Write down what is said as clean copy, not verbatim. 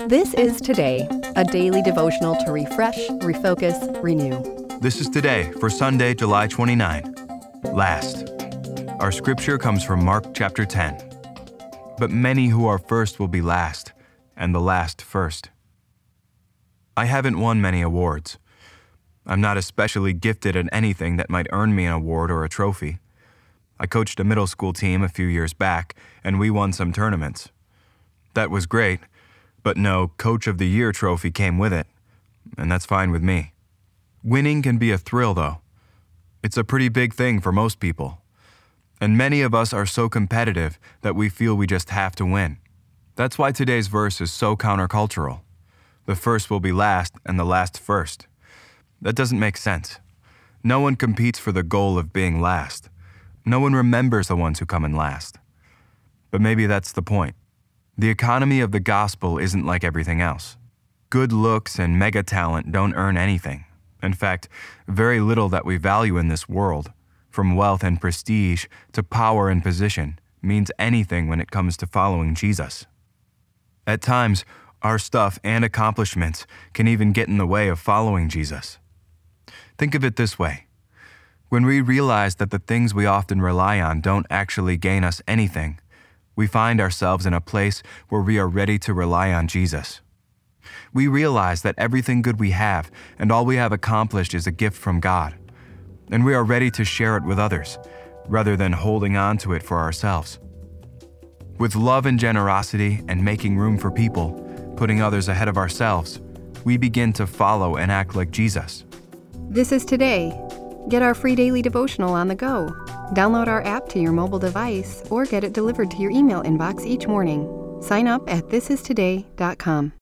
This is Today, a daily devotional to refresh, refocus, renew. This is Today for Sunday, July 29. Last. Our scripture comes from Mark chapter 10. But many who are first will be last, and the last first. I haven't won many awards. I'm not especially gifted at anything that might earn me an award or a trophy. I coached a middle school team a few years back, and we won some tournaments. That was great, but no Coach of the Year trophy came with it, and that's fine with me. Winning can be a thrill, though. It's a pretty big thing for most people. And many of us are so competitive that we feel we just have to win. That's why today's verse is so countercultural. The first will be last, and the last first. That doesn't make sense. No one competes for the goal of being last. No one remembers the ones who come in last. But maybe that's the point. The economy of the gospel isn't like everything else. Good looks and mega talent don't earn anything. In fact, very little that we value in this world, from wealth and prestige to power and position, means anything when it comes to following Jesus. At times, our stuff and accomplishments can even get in the way of following Jesus. Think of it this way. When we realize that the things we often rely on don't actually gain us anything, we find ourselves in a place where we are ready to rely on Jesus. We realize that everything good we have and all we have accomplished is a gift from God, and we are ready to share it with others, rather than holding on to it for ourselves. With love and generosity and making room for people, putting others ahead of ourselves, we begin to follow and act like Jesus. This is Today. Get our free daily devotional on the go. Download our app to your mobile device or get it delivered to your email inbox each morning. Sign up at thisistoday.com.